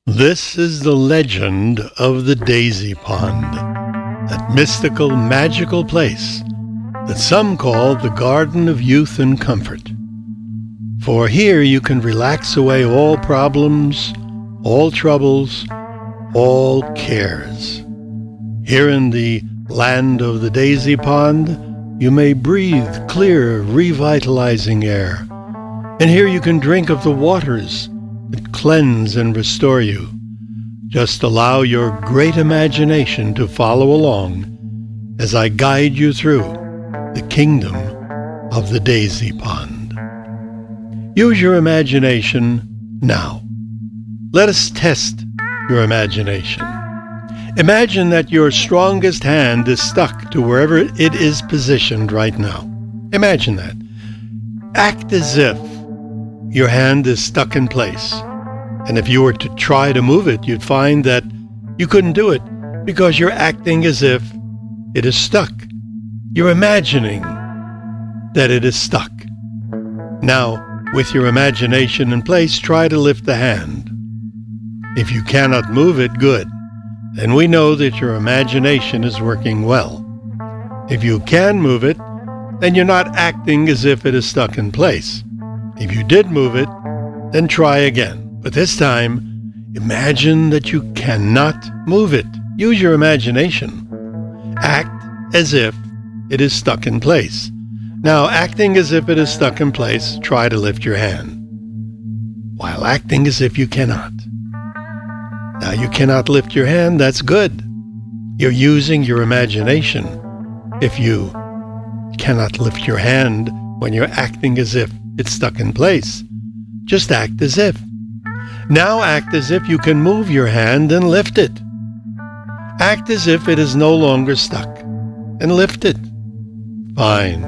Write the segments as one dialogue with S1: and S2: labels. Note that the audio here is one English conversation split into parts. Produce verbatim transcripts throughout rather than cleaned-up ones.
S1: This is the legend of the Daisy Pond, that mystical, magical place that some call the Garden of Youth and Comfort. For here you can relax away all problems, all troubles, all cares. Here in the land of the Daisy Pond, you may breathe clear, revitalizing air. And here you can drink of the waters that cleanse and restore you. Just allow your great imagination to follow along as I guide you through the kingdom of the Daisy Pond. Use your imagination now. Let us test your imagination. Imagine that your strongest hand is stuck to wherever it is positioned right now. Imagine that. Act as if your hand is stuck in place. And if you were to try to move it, you'd find that you couldn't do it because you're acting as if it is stuck. You're imagining that it is stuck. Now, with your imagination in place, try to lift the hand. If you cannot move it, good. Then we know that your imagination is working well. If you can move it, then you're not acting as if it is stuck in place. If you did move it, then try again. But this time, imagine that you cannot move it. Use your imagination. Act as if it is stuck in place. Now, acting as if it is stuck in place, try to lift your hand, while acting as if you cannot. Now, you cannot lift your hand, that's good. You're using your imagination. If you cannot lift your hand when you're acting as if it's stuck in place, just act as if. Now act as if you can move your hand and lift it. Act as if it is no longer stuck and lift it. Fine.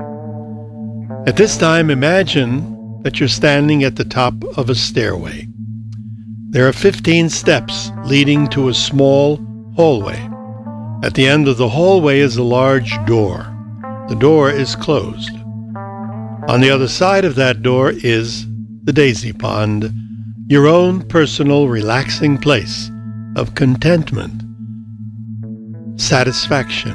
S1: At this time, imagine that you're standing at the top of a stairway. There are fifteen steps leading to a small hallway. At the end of the hallway is a large door. The door is closed. On the other side of that door is the Daisy Pond, your own personal relaxing place of contentment, satisfaction.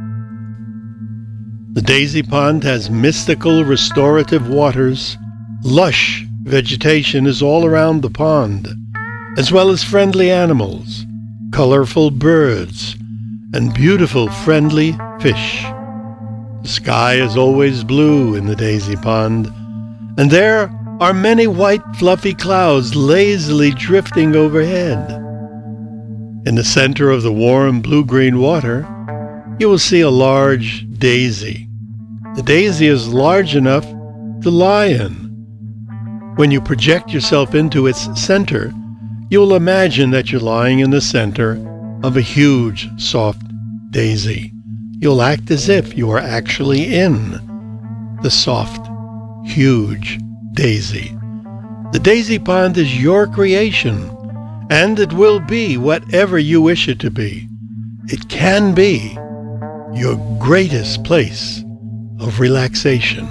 S1: The Daisy Pond has mystical restorative waters. Lush vegetation is all around the pond, as well as friendly animals, colorful birds, and beautiful friendly fish. The sky is always blue in the Daisy Pond, and there are many white fluffy clouds lazily drifting overhead. In the center of the warm blue-green water, you will see a large daisy. The daisy is large enough to lie in. When you project yourself into its center, you will imagine that you're lying in the center of a huge, soft daisy. You'll act as if you are actually in the soft, huge daisy. The Daisy Pond is your creation, and it will be whatever you wish it to be. It can be your greatest place of relaxation.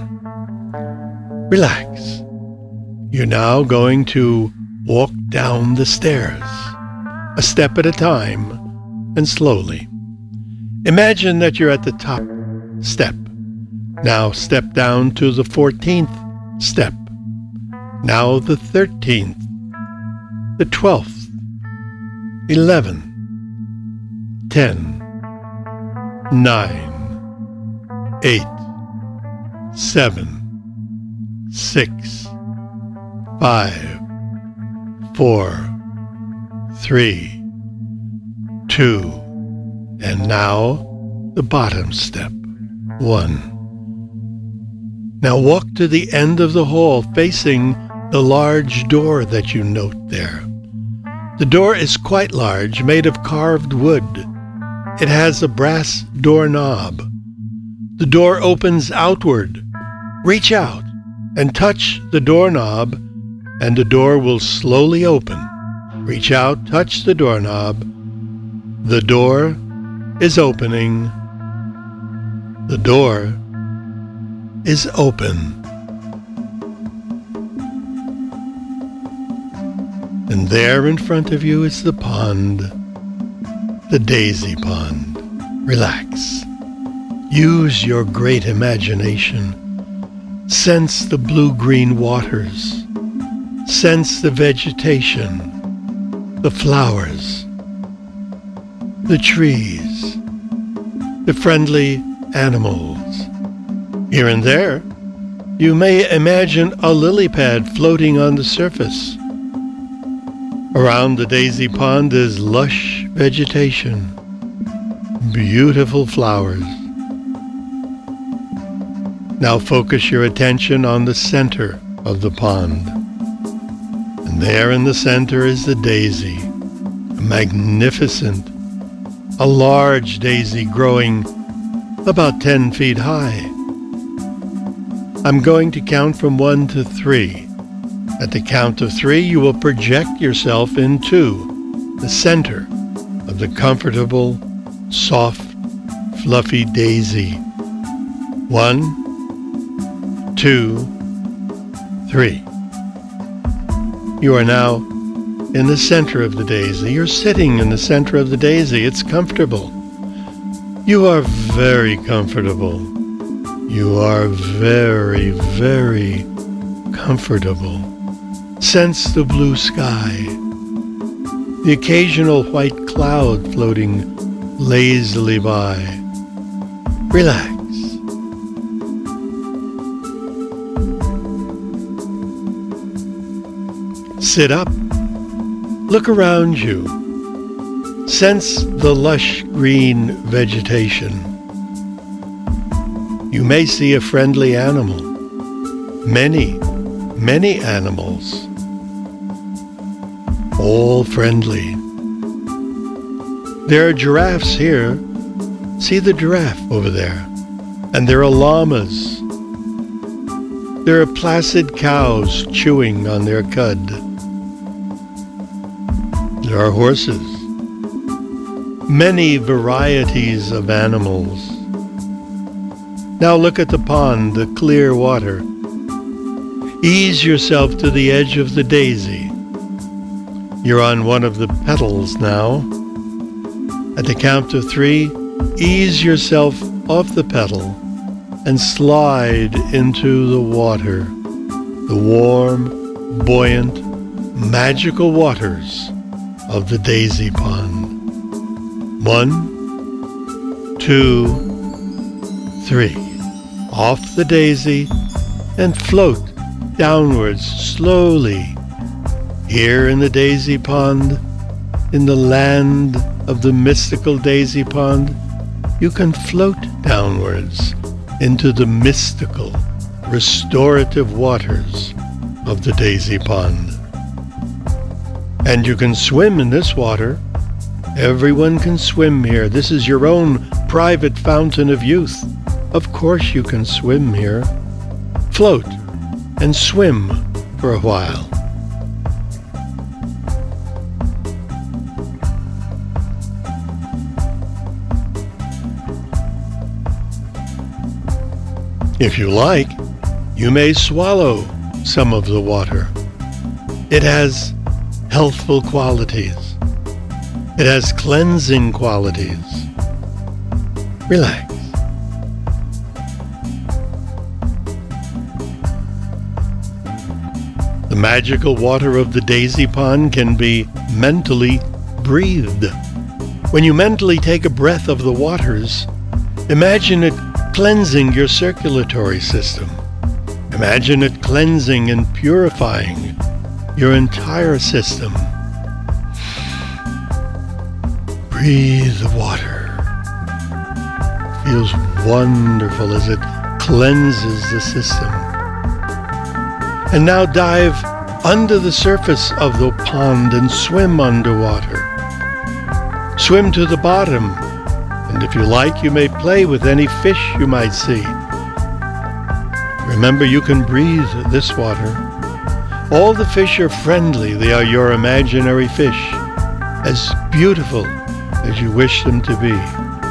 S1: Relax. You're now going to walk down the stairs, a step at a time, and slowly. Imagine that you're at the top step. Now step down to the fourteenth step. Now the thirteenth, the twelfth, eleven, ten, nine, eight, seven, six, five, four, three, two, and now the bottom step, one. Now walk to the end of the hall facing the large door that you note there. The door is quite large, made of carved wood. It has a brass doorknob. The door opens outward. Reach out and touch the doorknob, and the door will slowly open. Reach out, touch the doorknob. The door is opening. The door is open. And there in front of you is the pond, the daisy pond. Relax. Use your great imagination. Sense the blue-green waters. Sense the vegetation, the flowers, the trees, the friendly animals. Here and there, you may imagine a lily pad floating on the surface. Around the daisy pond is lush vegetation, beautiful flowers. Now focus your attention on the center of the pond. And there in the center is the daisy, a magnificent, a large daisy growing about ten feet high. I'm going to count from one to three. At the count of three, you will project yourself into the center of the comfortable, soft, fluffy daisy. One, two, three. You are now in the center of the daisy. You're sitting in the center of the daisy. It's comfortable. You are very comfortable. You are very, very comfortable. Sense the blue sky, the occasional white cloud floating lazily by. Relax. Sit up. Look around you. Sense the lush green vegetation. You may see a friendly animal. Many, many animals. All friendly. There are giraffes here. See the giraffe over there. And there are llamas. There are placid cows chewing on their cud. There are horses. Many varieties of animals. Now look at the pond, the clear water. Ease yourself to the edge of the daisy. You're on one of the petals now. At the count of three, ease yourself off the petal and slide into the water, the warm, buoyant, magical waters of the daisy pond. One, two, three. Off the daisy and float downwards slowly. Here in the daisy pond, in the land of the mystical daisy pond, you can float downwards into the mystical, restorative waters of the daisy pond. And you can swim in this water. Everyone can swim here. This is your own private fountain of youth. Of course you can swim here. Float and swim for a while. If you like, you may swallow some of the water. It has healthful qualities. It has cleansing qualities. Relax. The magical water of the daisy pond can be mentally breathed. When you mentally take a breath of the waters, imagine it cleansing your circulatory system. Imagine it cleansing and purifying your entire system. Breathe the water. It feels wonderful as it cleanses the system. And now dive under the surface of the pond and swim underwater. Swim to the bottom, and if you like, you may play with any fish you might see. Remember, you can breathe this water. All the fish are friendly. They are your imaginary fish, as beautiful as you wish them to be.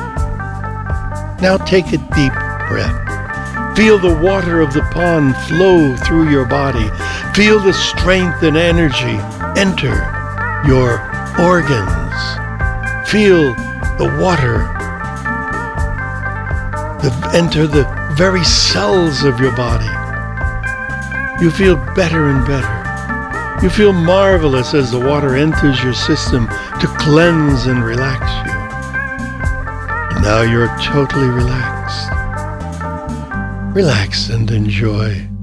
S1: Now take a deep breath. Feel the water of the pond flow through your body. Feel the strength and energy enter your organs. Feel the water that enter the very cells of your body. You feel better and better. You feel marvelous as the water enters your system to cleanse and relax you. And now you're totally relaxed. Relax and enjoy.